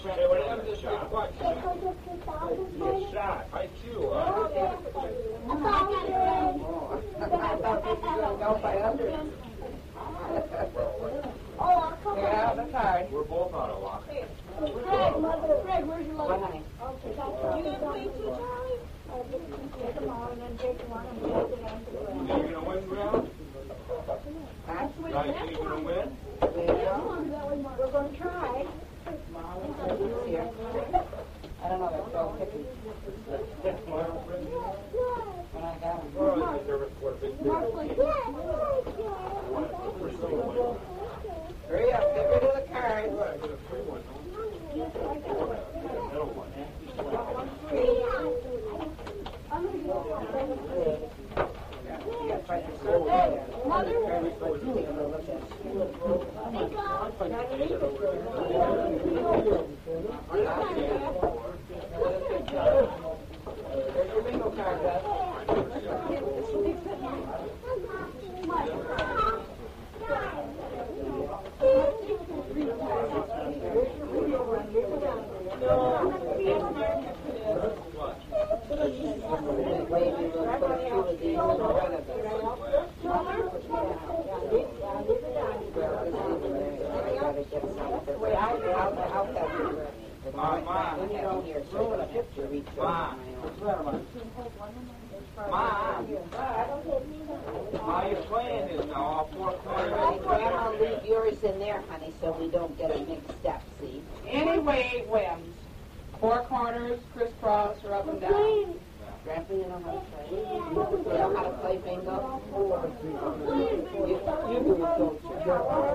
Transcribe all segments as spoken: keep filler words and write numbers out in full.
Okay, when it comes to this big question, you get shot. I too. Uh, Yeah, that's hard. We're both out of luck. Greg, Greg, where's your luggage? honey? You gonna play too, Charlie? Take them all and then take one and take it on to the You think you're going to win, Graham? Huh? Guys, you think you're going to win? Yeah. We're gonna try. Here. I don't know, they're so picky. When I got them. Well, I deserve for a big deal. Hurry up, get rid of the cards. Mother? There's your bingo card, Gus. Mom, Mom. Mom. How you playing this now? All four corners. Grandma, leave yours in there, honey, so we don't get it mixed up, see? Anyway, wins. Four corners, crisscross, or up and down. Grandpa, you know how to play? You know how to play bingo? You, you do it, don't you?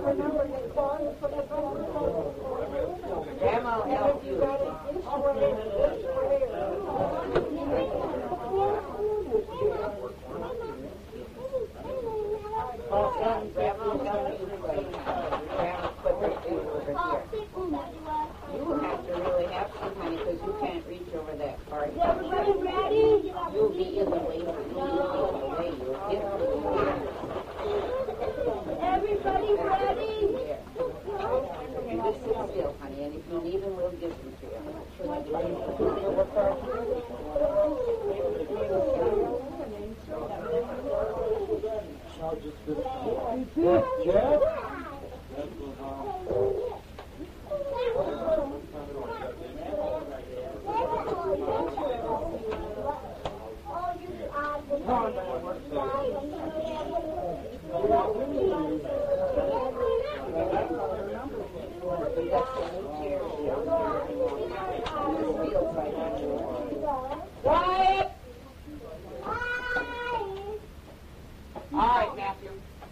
Grandma will help you. And Grandma will help you play. Grandma, put her finger over here. You will have to really have some, honey, because you can't reach over that far. Everybody ready? You'll be in the way, honey. You'll be in the way. You'll hit her. Everybody ready? There. You just sit still, honey, and if you need them, we'll give them to you. Quiet! All right, Matthew.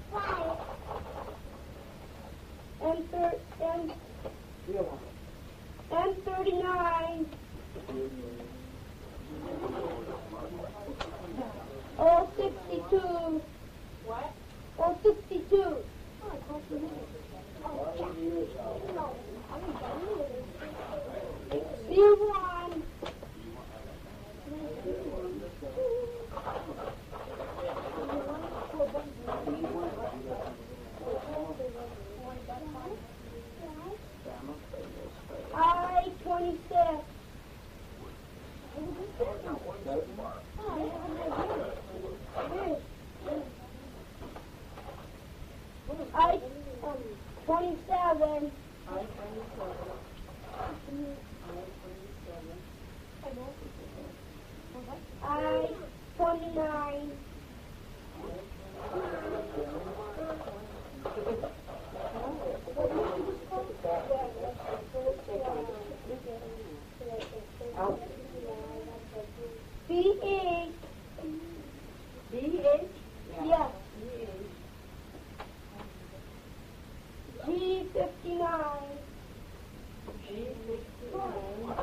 And thir- and and thirty-nine. Oh, sixty-two. What? Oh, sixty-two. C one. I twenty-six. I um, twenty-seven. I twenty-nine. B eight. B eight? Yes. G fifty-nine. G fifty-nine.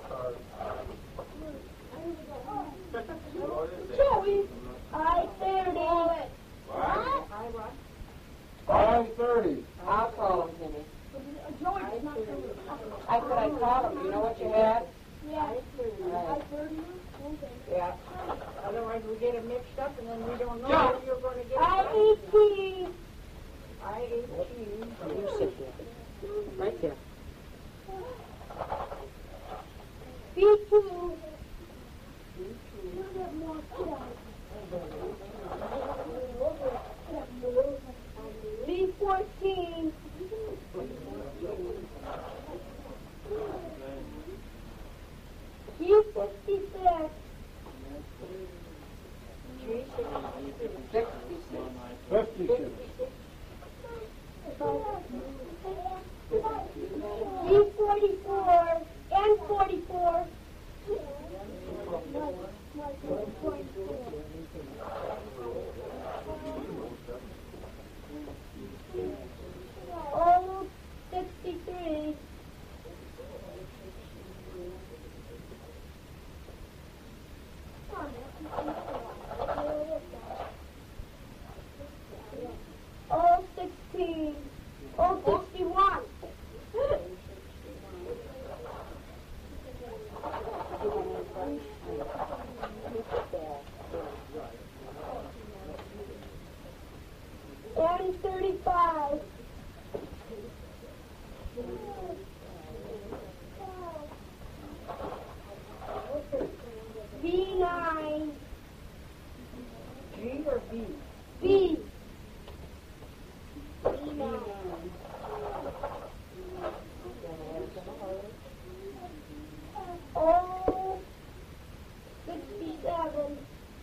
Joey, I thirty. What? I'm thirty. I'll call him, Timmy. Joey, not thirty. I said I'd call him. You know what you had? Yeah. Right. Yeah. Otherwise, we get it mixed up, and then we don't know Yeah. where you're going to get I it. eighteen. I eighteen. You sit there. Right there. B two. B fourteen. U fifty-six. Fifty-six. U forty-four and forty-four. O sixty-three. O sixteen. O sixty-one. And thirty-five. B nine. G or B? B. B nine. O sixty-seven.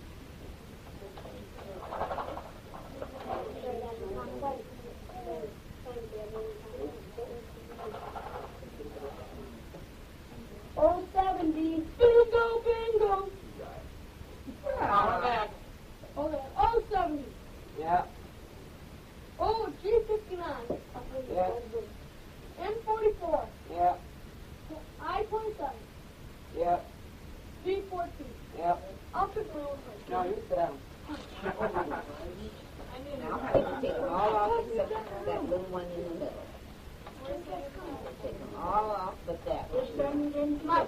O seventy. Bingo, bingo. Count it back. Okay. O seventy. Yeah. O G fifty-nine. Yeah. N forty-four. Yeah. I twenty-seven. Yeah. B fourteen. Yeah. I'll pick my own No, you sit down. Now, how do you take them all off except that little one in the middle? Take them all off but that one. My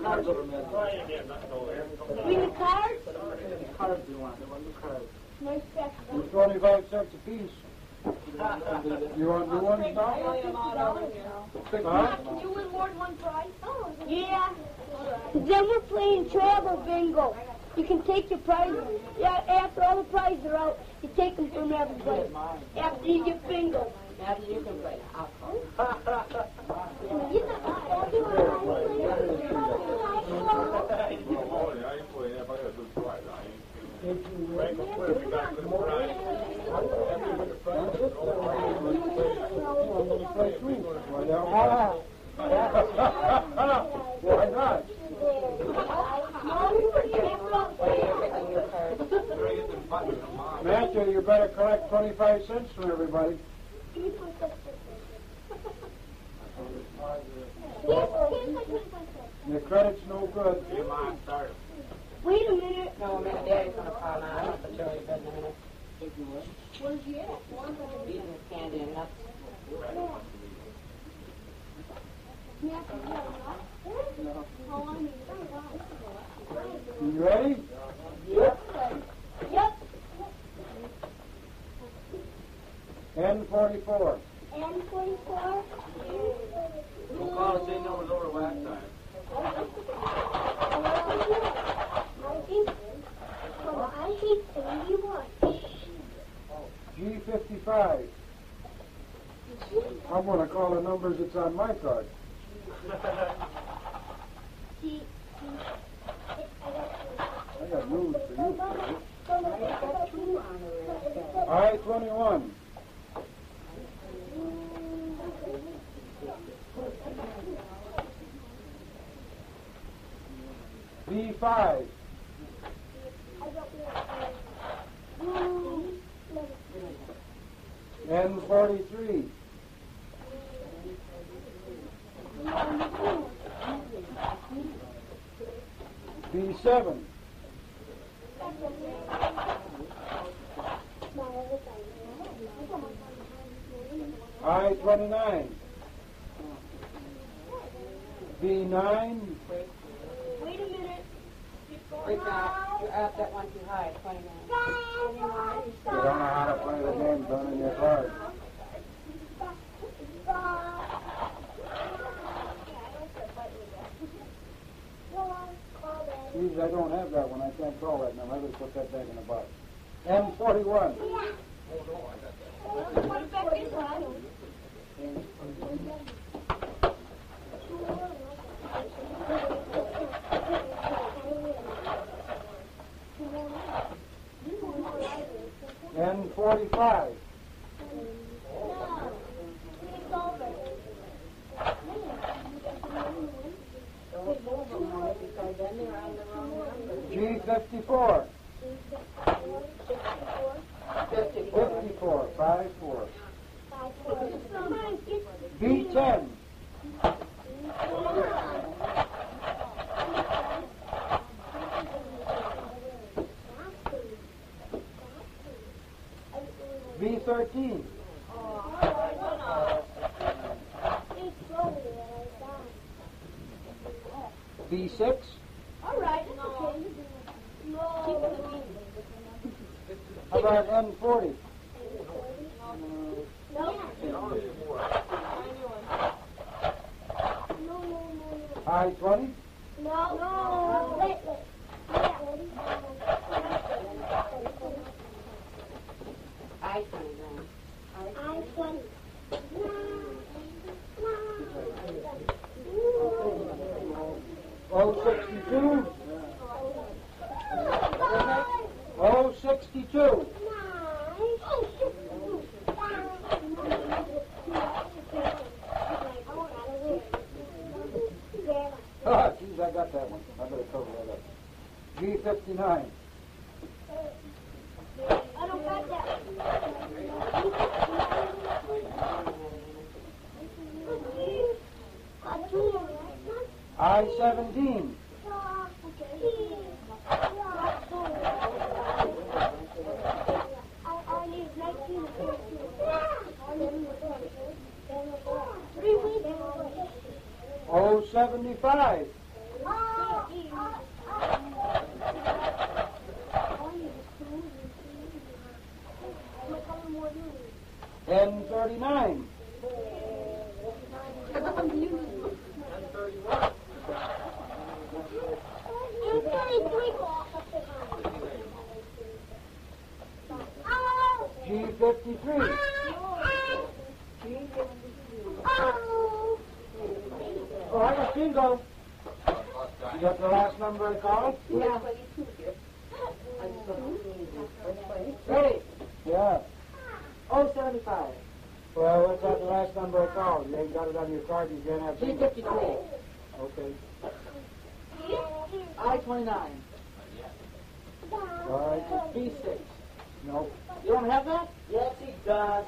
Read the cards. Cards you want, the one you cards. Nice back. It's twenty-five cents a piece. You want new ones now? Huh? Can you reward one prize? Yeah. Then we're playing travel bingo. You can take your prizes. Yeah, after all the prizes are out, you take them from everybody. After you get bingo. Now you can play. I'll Why not? Matthew, you better collect twenty-five cents from everybody. Your credit's no good. Wait a minute. No, a minute, Daddy's gonna call now. I'm gonna put Joey to bed in a minute. Where's he at? Eating his candy and nuts. You ready? Yep. Yep. N forty-four. And forty-four. Don't call us in over lower whack time. I hate seventy-one. G fifty-five. I'm going to call the numbers that's on my card. See, I got news for you. I twenty-one. B five. N forty-three. B seven. I twenty-nine. B nine. wait a minute. Wait now, you asked that one too high, twenty-nine. You don't know how to play the game, done in your card. Geez, I don't have that one. I can't call that number. I better put that back in the box. M forty-one. N forty-five. G fifty-four. fifty-four. Five, four. B ten. B thirteen. B six. All right, it's okay. No. How about N forty? No. I twenty? No. No. Wait, wait. I twenty-nine. I twenty. Oh sixty-two? Oh sixty-two. Ah, geez, I got that one. I better cover that up. G fifty-nine. I don't got that. I seventeen. Oh seventy-five. N thirty-nine. G fifty-three. Oh, I got bingo. You got the last number I called? Yeah. Ready? Yeah. Oh, seventy-five. Well, what's that the last number I called? You ain't got it on your card, you can't have G bingo. fifty-three. Okay. I twenty-nine. All right. B six. No. You don't have that? Yes, he does.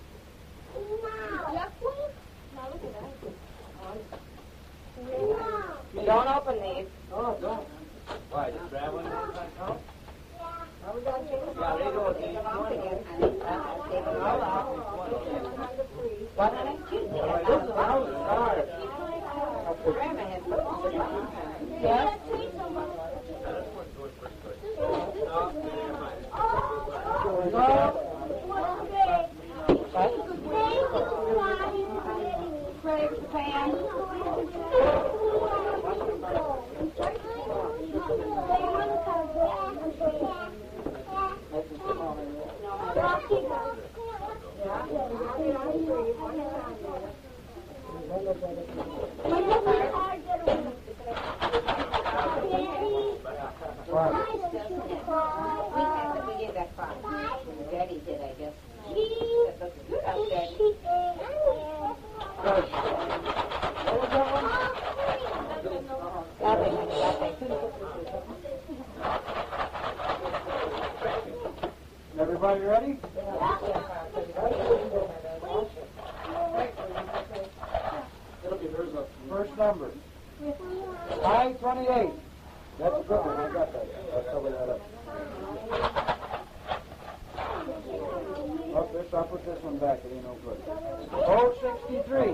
Don't open these. Oh, don't. Why, just grab one and come? Yeah, we gotta take them Yeah, all they go out. with Take these. them off again, honey. Uh, Take them all out. What, honey? This is how it starts. Grandma has put them on. Yes. Craig, Pam. What? We had to begin that part. Daddy did, I guess. That looks good out there. Good. What was that one? Latte, honey, latte. Everybody ready? First number. I twenty-eight. That's a good one. I got that. I'll cover that up. Oh, this, I'll put this one back. It ain't no good. Oh sixty-three.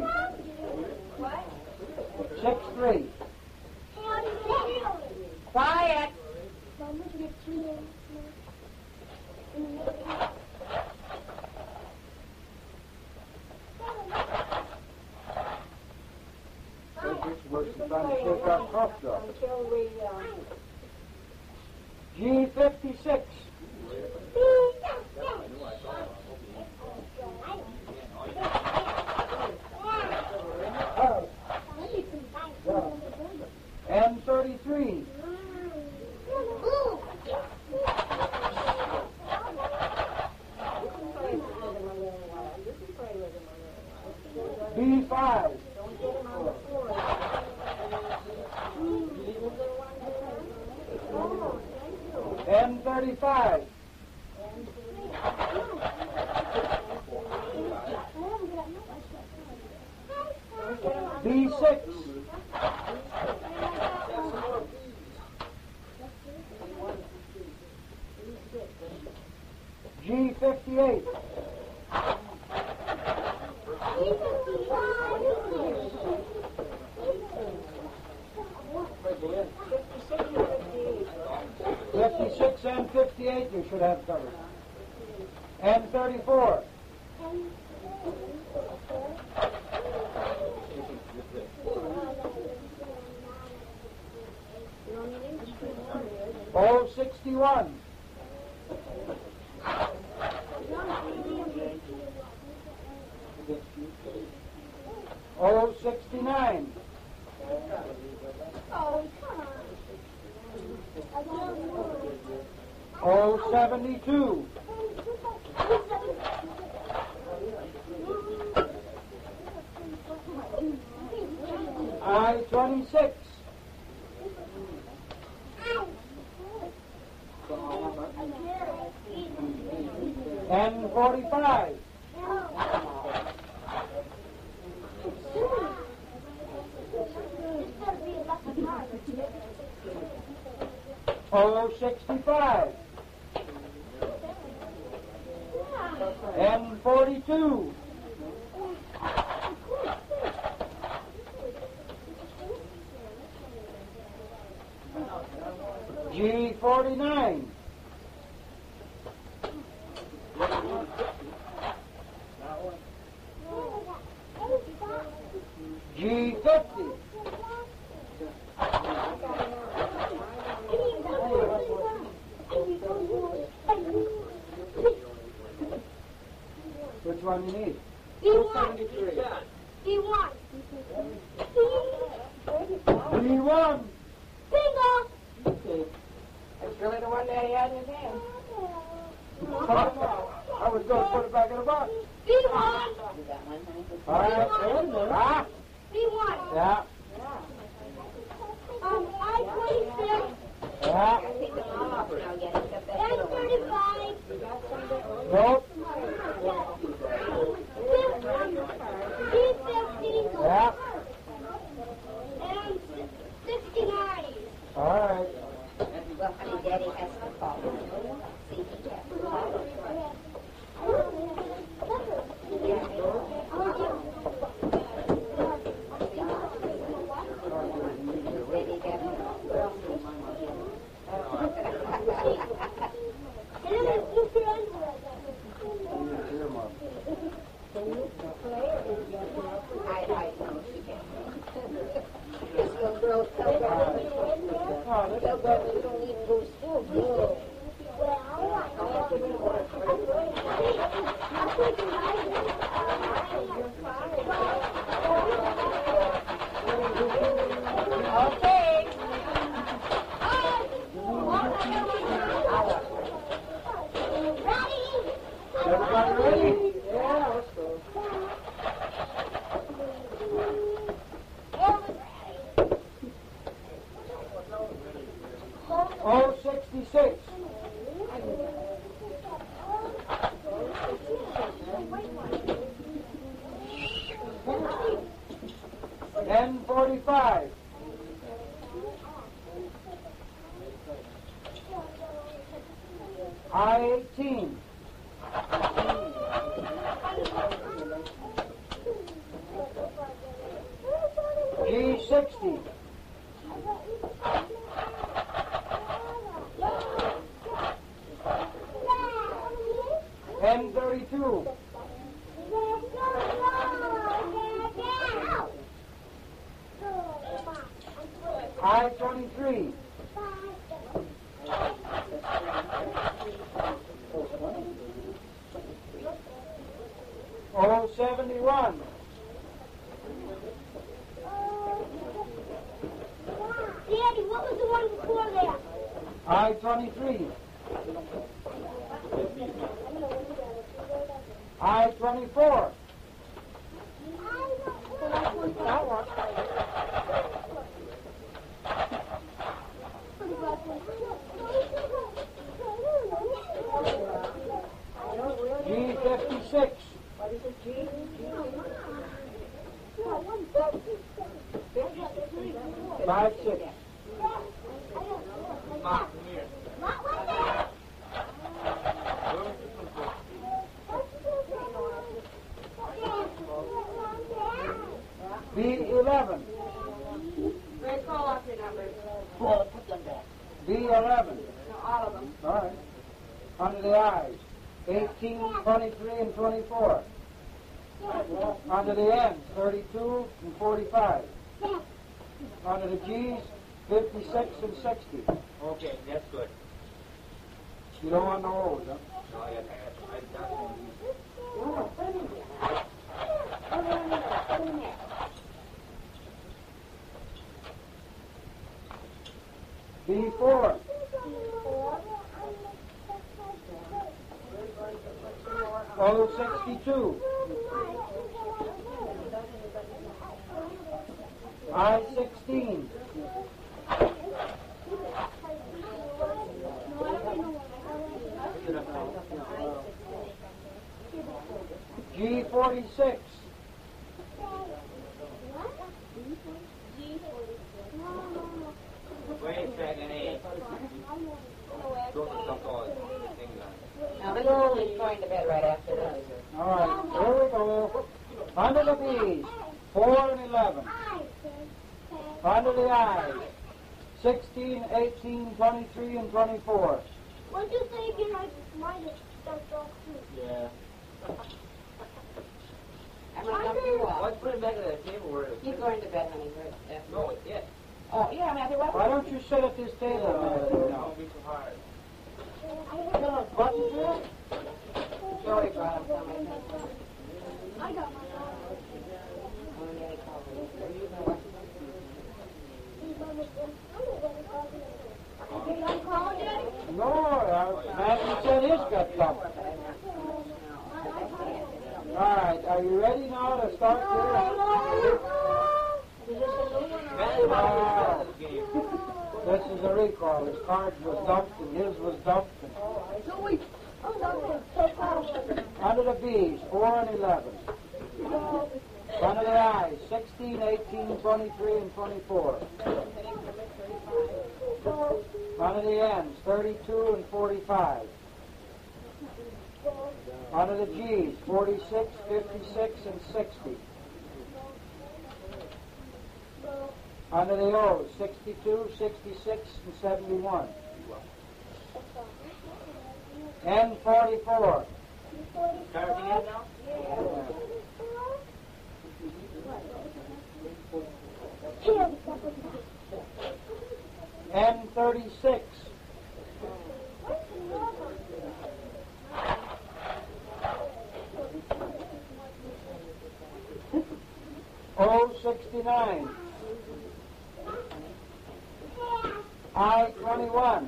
Six three. Quiet. It's worse than trying to shake out cough drop. Until we, um, G fifty-six. M thirty-three. B five. M thirty-five. B six. G fifty-eight. fifty-six and fifty-eight you should have covered. And thirty-four. Oh, sixty-one. Oh, sixty-nine. Oh, come on. Oh, seventy-two. I twenty-six. N forty-five. O sixty-five. N forty-two. G forty-nine. G fifty. Which one you need? B one. B one. B one. Bingo. That's really the one that he had in his hand. I was going to put it back in the box. B one. You got one, honey? All right. Ah, B one. yeah, Um, I twenty-six. yeah. I take them all off now, get it, got that N little one. thirty-five. Nope. B fifty. Yeah. And sixty-nine. All right. Well, honey, Daddy has to call. See, he has to call. Daddy got I, I know she can. This little girl, tell her, tell her we don't even go to school. No. Okay. Everybody ready? Yeah, let's go. O sixty-six. N forty-five. I eighteen. G sixty. N thirty-two. I twenty-three. seventy-one. Daddy, what was the one before that? I twenty-three. I twenty-four. That one. G fifty-six. What is it, G? Five six. Mark, come here. B eleven. Greg, call off your numbers. B eleven. No, all of them. All right. Under the I's. eighteen, twenty-three, and twenty-four. Under the N's, thirty-two and forty-five. Under the G's, fifty-six and sixty. Okay, that's good. You don't want no O's, huh? No, I, I, I got one. B four. O sixty-two. I sixteen. G forty-six. Wait a second, eh? Don't stop all the things on. Now, little Ollie's going to bed right after this. All right, here we go. Under the B's, four and eleven. Under the I's, sixteen, eighteen, twenty-three, and twenty-four. What'd you say again? I might have stepped off too. Yeah. I'm going to dump you off. Let's put it back at the table where it He's going to bed, honey. Right after. No, it's it. Oh, yeah, I mean, I think what? Why don't you sit at this table a minute now? Don't be so hard. What is this? Joey brought him some, I think. I got my Oh, yeah, he called me. Are you going to I'm calling Daddy. No, uh, Matthew said his got dumped. All right, are you ready now to start this? Wow. This game. This is a recall. His card was dumped and his was dumped. And under the B's, four and eleven. Under the I's, sixteen, eighteen, twenty-three, and twenty-four. Under the N's, thirty-two and forty-five. Under the G's, forty-six, fifty-six, and sixty. Under the O's, sixty-two, sixty-six, and seventy-one. N forty-four. Everything in now? N thirty-six. O sixty-nine. I twenty-one.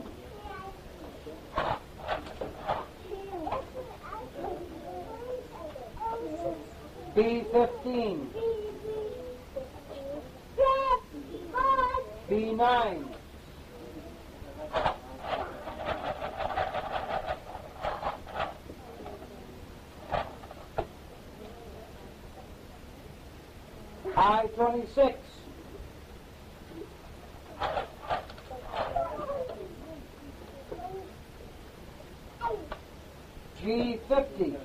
B fifteen. B nine. I twenty-six. G fifty.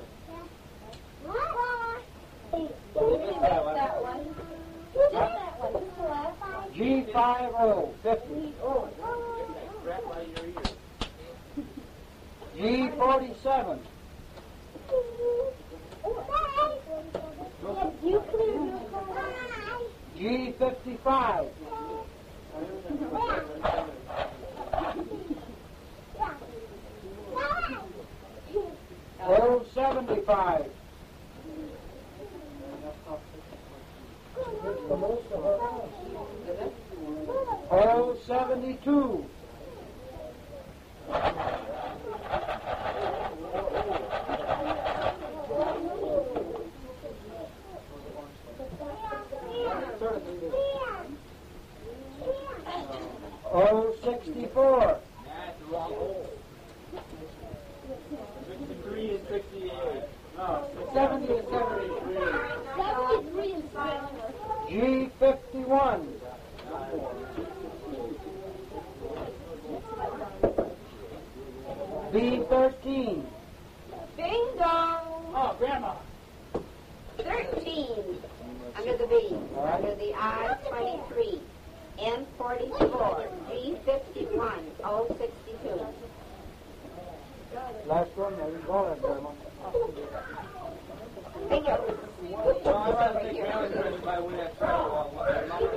G five O, fifty. G forty-seven. G fifty-five. O seventy-five. Oh, seventy-two. Oh, sixty-four. That's the wrong hole. sixty-three and sixty-eight. No, seventy and seventy-three. Seventy-three and seventy. G fifty-one. B thirteen. Bingo! Oh, Grandma. Thirteen. Under the B. Under the I, twenty-three. N, forty-four. G, fifty-one. O, sixty-two. Last one, there you go, Grandma. Bingo. Well, I want to think now is really by way of travel. What number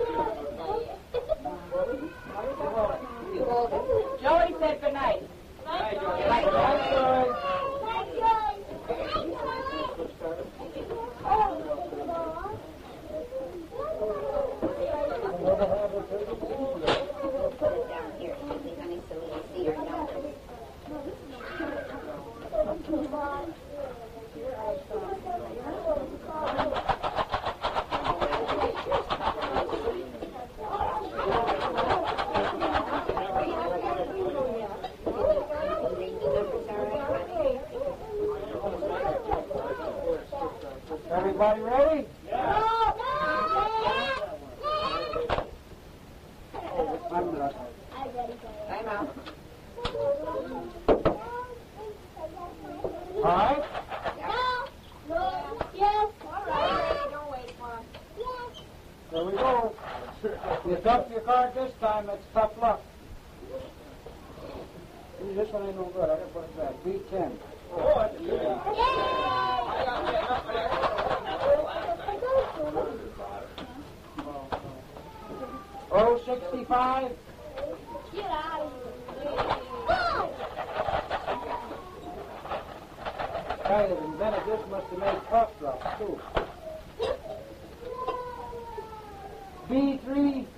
You hold it. Joey said good night. Hi, Joey. Like We'll put it down here, honey, so we can see your numbers. Everybody ready? I'm not. Time out. All right? Yes. There we go. You dump your card this time, it's tough luck. Ooh, this one ain't no good. I gotta put it back. B ten. Oh, that's a good one. I got to get up there. Oh, sixty-five. Get out of here. Guy that invented this must have made cough drops, too. B three.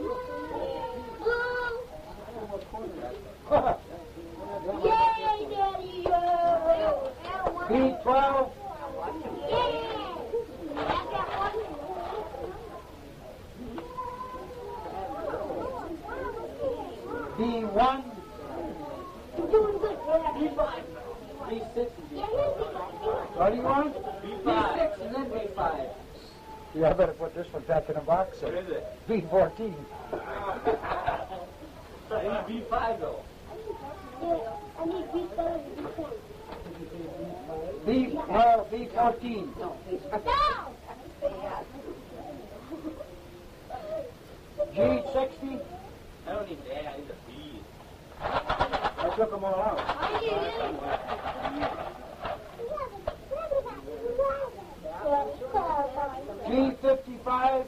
Yay, Daddy! B twelve. B one. You're doing good, Dad. B five. B six. What do you want? B five. and then B five. Yeah, I better put this one back in the box. What is it? B fourteen. It's B five, though. I need B seven. B, well, B fourteen. No, please. No! G sixty. I don't need that. I need a B. I took them all out. I need it. G fifty-five.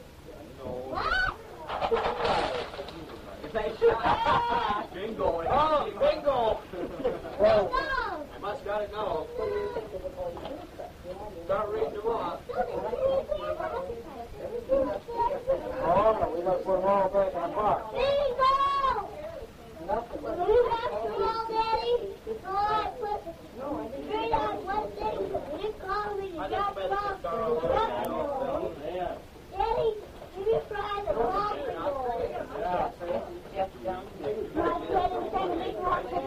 Bingo. Oh, bingo. Oh, I must got it now. Start reading them off. oh, we gotta put them all back in the box. Bingo! You have to know, Daddy. So I put straight on one thing. You didn't call me the job box. Daddy, give me fries and coffee. My bread and seven coffee.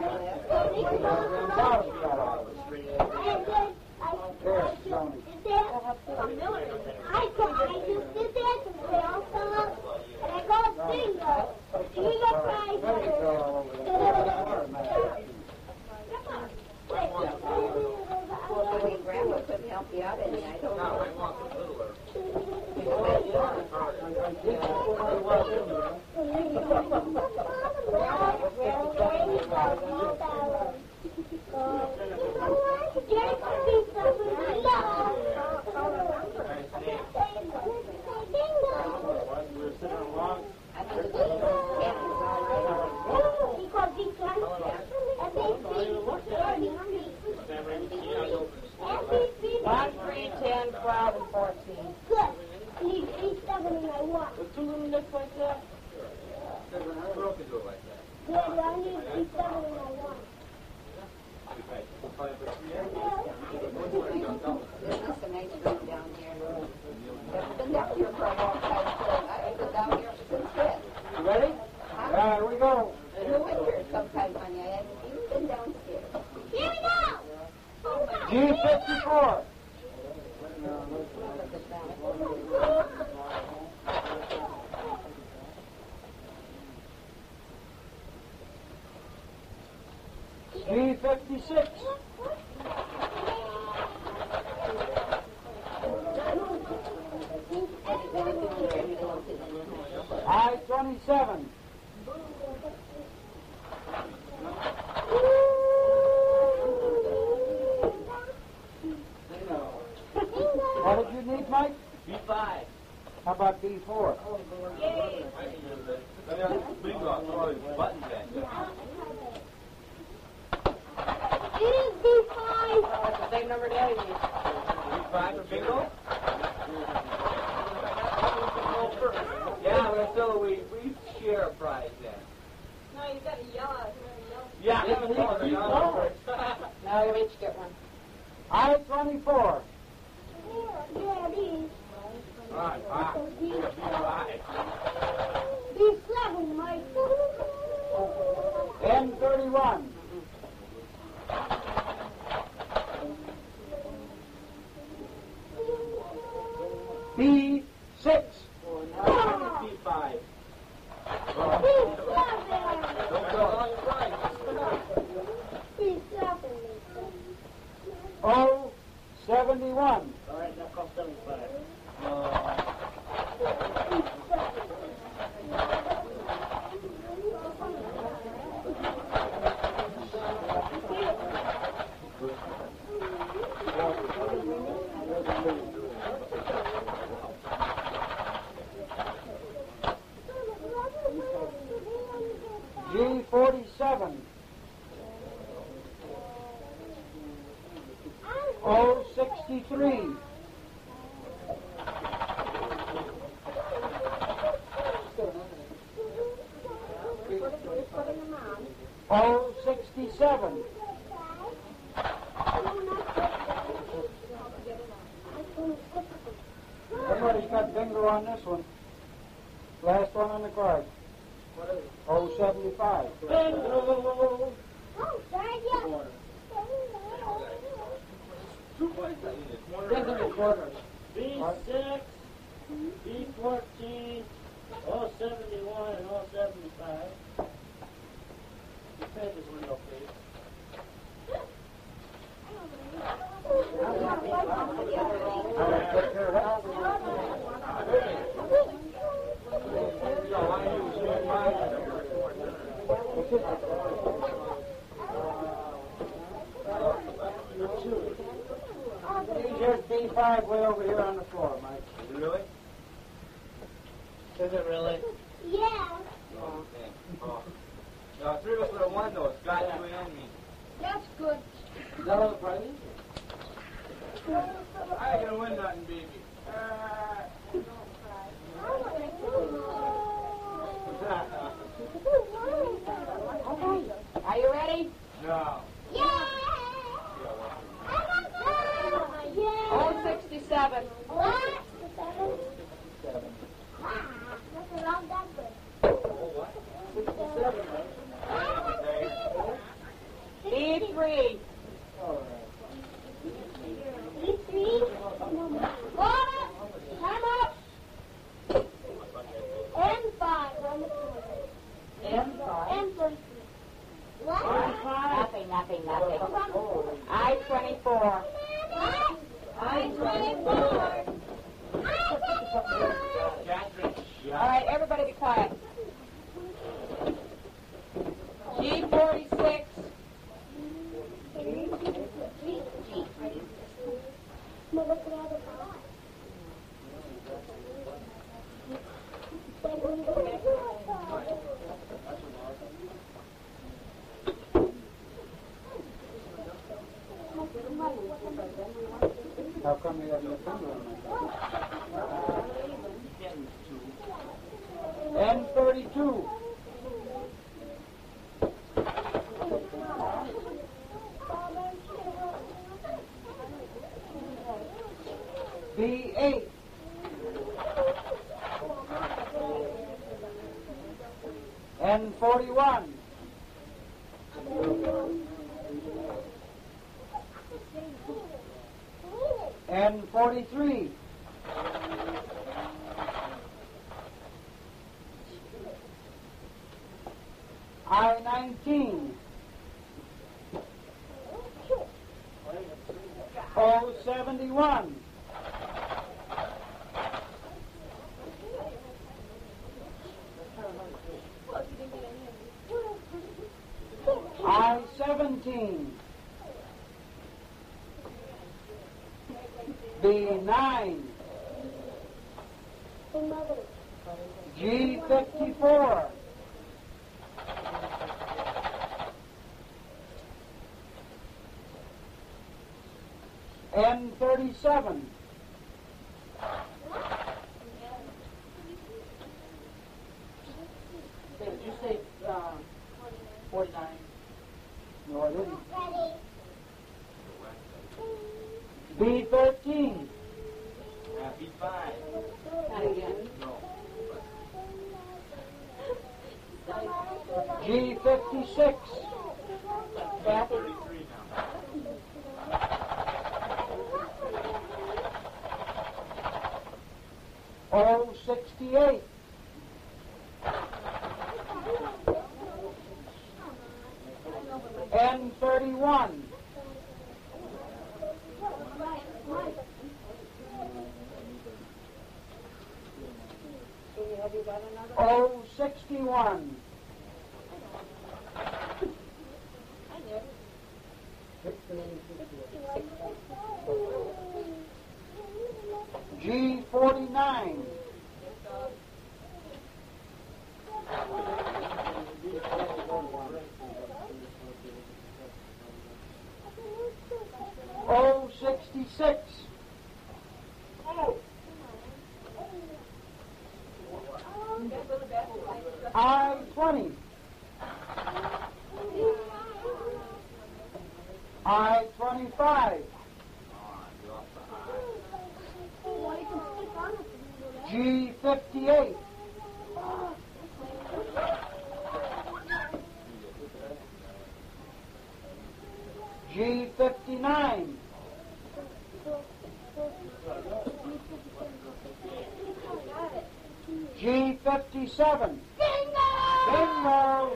And then I, I just did that. I, I just did that and they all fell out. And I got bingo. Give me the fries. Well, I mean, Grandma couldn't help you out any. I don't No, know. I want the littler. I think it's Ken is already. One, three, ten, twelve, and fourteen. Good. Need eight, seven. go. You went here sometime, honey. I haven't even been downstairs. Here we go. G fifty-four. G fifty-six. I twenty-seven. What did you need, Mike? B five. How about B four? Yay. Bingo, all these buttons in there. It is B five. That's the same number Daddy needs. B five for bingo? Yeah, we're still, we, we share a prize then. No, you got to yell at Yeah, Yeah, that's we- all we the know. Now you each get one. I twenty-four. Yeah, it is. All right, all right. B five. B seven, Mike. N thirty-one. B six. B five. B seven. Don't go on your prize. B seven. O seventy-one. All right, now call seventy-five. G forty-seven. O sixty-three. O sixty-seven. Everybody's got bingo on this one. Last one on the card. O seventy-five. Bingo! Oh, sorry, yeah. Two points. I need a corner. These are the quarters. B six, B fourteen, O seventy-one, and O seventy-five. You pay this window, please. Here's B five way over here on the floor, Mike. Really? Is it really? Yeah. Oh, okay. Oh. No, three of us would have won though. Scott, you and me. That's good. Is that all the prizes? I ain't gonna win nothing, baby. Uh, Are you ready? no. Yeah. Yeah. O sixty-seven. What? Wow, that's a long number. B three. B three. Water. Time up. N five. M five. N three. What? Nothing, nothing, nothing. I twenty-four. What? I twenty-four. I twenty-four. Catherine, All right, everybody be quiet. G forty-six. How come you have no finger on it? N thirty-two. B eight. N forty-one. N forty-three. I nineteen. O seventy-one. I seventeen. B nine. G fifty-four. N thirty-seven. Did you say uh, forty-nine? No, I didn't. B thirteen. Uh, B five. Not again. No. G fifty-six. Yeah. thirty-three now. O sixty-eight. N thirty-one. O sixty-one. G forty-nine. O sixty-six. I twenty. I twenty-five. G fifty-eight. G fifty-nine. G fifty-seven. Bingo! Bingo!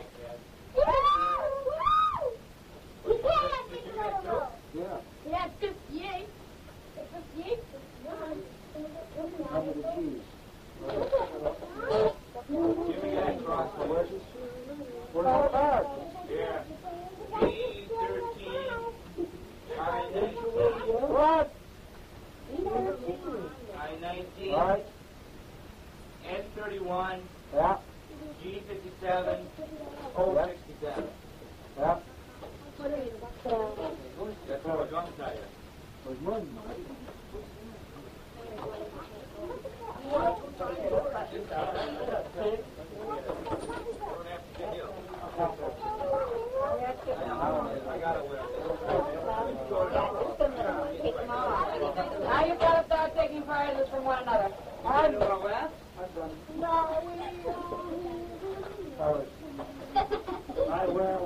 We can't have bingo. Yeah. Yeah, fifty-eight. fifty-eight. How many G's? Jimmy got across the Where's his? Where's the card? Yeah. B thirteen. I nineteen. What? I nineteen. All right. N thirty-one. Yeah. G fifty-seven. O sixty-seven. Yeah. That's how we're going to tell you. Where's one? I got it. Now you've got to start taking prizes from one another. I'm done. I'm done. All right. I wear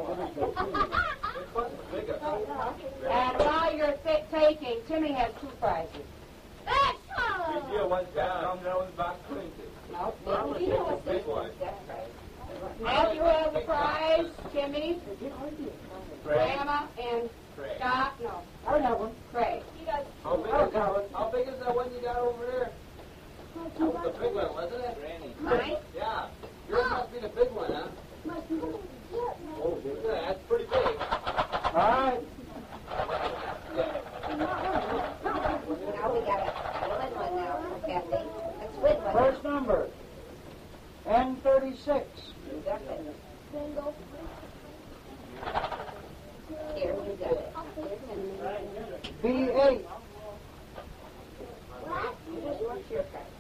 And while you're t- taking, Timmy has two prizes. Big deal. One's got some, the other one's about twenty. No, It's a big one. Matthew has a prize, Timmy, Grandma, and Craig. Scott, no, I have one. Craig. How big, I'll is, count it. how big is that one you got over there? That was the big one, wasn't it? Granny. Mine? Yeah. Yours must be the big one, huh? Oh, look at that. That's pretty big. All right. Now we got a win one now, Kathy. Let's win one. First number. N thirty-six. You got it. Here, you got it. Here's B eight. you just watch your card.